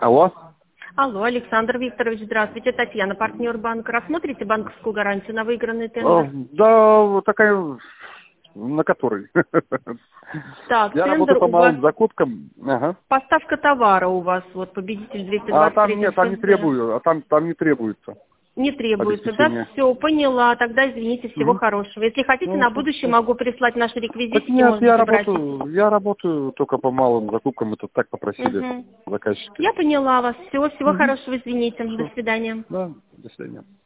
Алло. Алло, Александр Викторович, здравствуйте. Татьяна, партнер банка. Рассмотрите банковскую гарантию на выигранный тендер? Да, вот такая, на которой. Так, Я тендер работаю по у вас, малым закупкам. Ага. поставка товара у вас, вот победитель А там 223 нет, там не ФЗ. требую, там не требуется Не требуется, да? обеспечение. Все, поняла. Тогда, извините, всего Мгм. хорошего. Если хотите, Ну, на будущее могу прислать наши так реквизитики, нет, можете забрать их. я работаю только по малым закупкам, это так попросили Мгм. заказчики. Я поняла вас. Всего Угу. хорошего, извините. До Все. свидания. Да, до свидания.